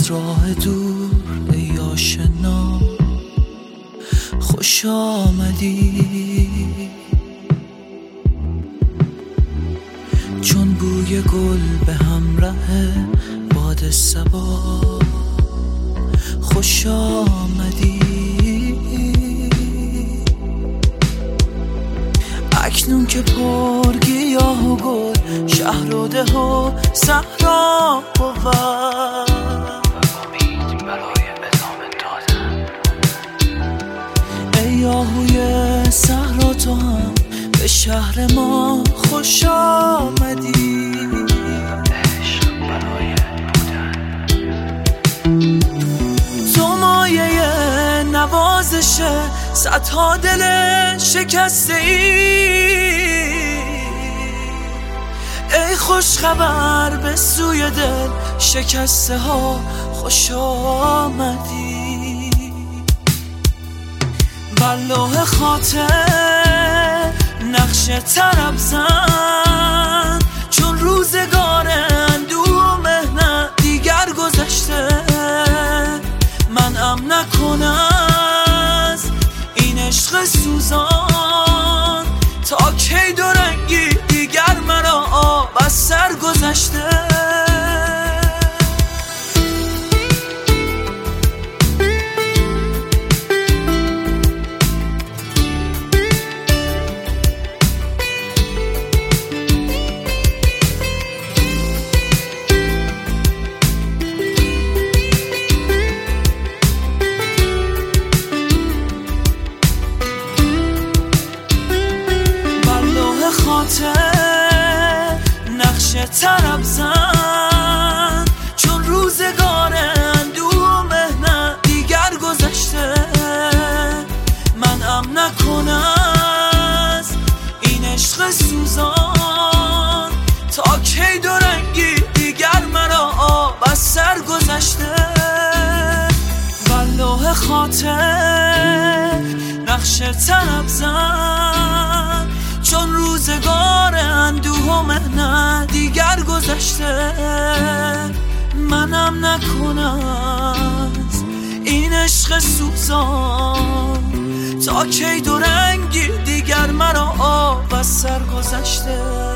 از راه دور ای آشنا خوش آمدی، چون بوی گل به همراه باد صبا خوش آمدی. اکنون که پر گیاه و گل شهر و ده و صحرا بود، امید برای ادامه دادن. ای آهوی صحرا تو هم به شهر ما خوش آمدی. عشق برای بودن. تو مایه نوازش صدها دل شکسته ای خوش خبر به سوی دل شکسته ها خوش آمدی. بر لوح خاطر نقش طرب زن، چون روزگار اندوه و مهنت دیگر گذشته. منعم نکن از این عشق سوزان، تا کی دو رنگی دیگر مرا آب از سر گذشته. خاطر نقش طرب زن، چون روزگار اندوه و مهنت دیگر گذشته. منعم نکن از این عشق سوزان، تا کی دو رنگی دیگر مرا آب از سر گذشته. بر لوح خاطر نقش طرب زن، چون روزگار اندوه و مهنت دیگر گذشته. منم نکن از این عشق سوزان، تا کی دو رنگی دیگر مرا آب از سر گذشته.